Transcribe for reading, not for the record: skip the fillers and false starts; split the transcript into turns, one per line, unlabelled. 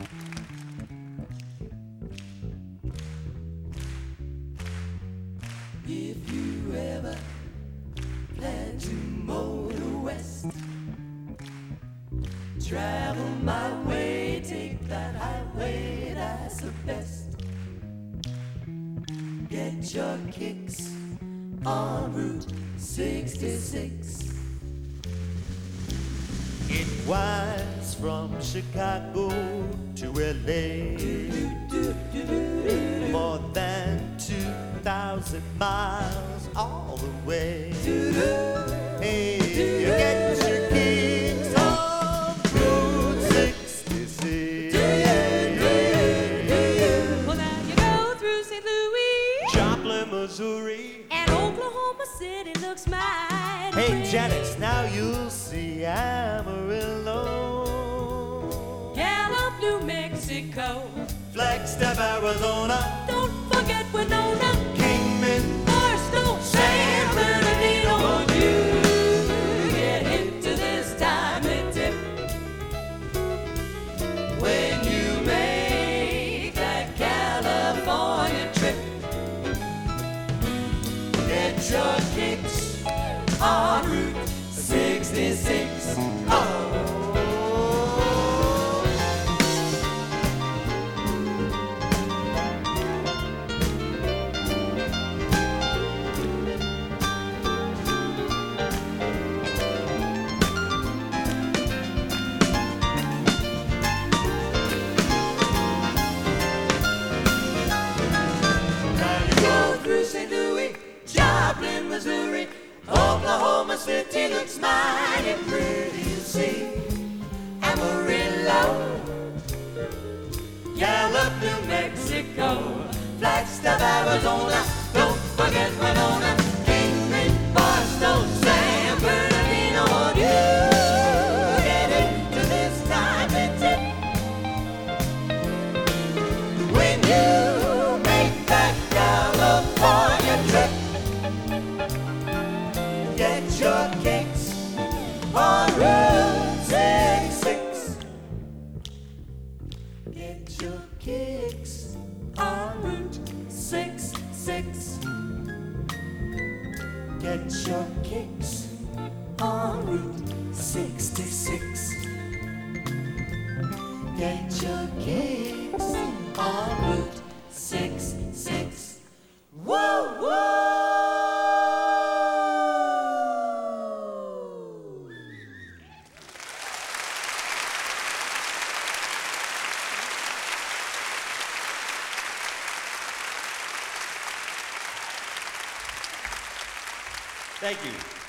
If you ever plan to motor west, travel my way, take that highway, that's the best. Get your kicks on Route 66.
It winds from Chicago to LA, more than 2,000 miles all the way. Hey, you get your kicks on Route 66.
Well, now you go through St. Louis,
Joplin, Missouri,
and Oklahoma City looks mighty
hey
pretty.
Janice, now you'll see Amarillo,
Gallup, New Mexico,
Flagstaff, Arizona,
don't forget Winona,
Kingman,
Barstow, San Bernardino. Won't you get into this timely tip
When you make that California trip, get your kicks on Route 66. Oh. Through St. Louis, Joplin, Missouri, Oklahoma City looks mighty pretty, you see. Amarillo, Gallup, New Mexico, Flagstaff, Arizona, don't forget Winona, Kingman, Barstow, San Bernardino. Won't you get into this timely tip when you make that California trip? Get your kicks on Route 66. Get your kicks on Route 66. Get your kicks on Route 66. Get your kicks on Route 66. Whoa, whoa!
thank you.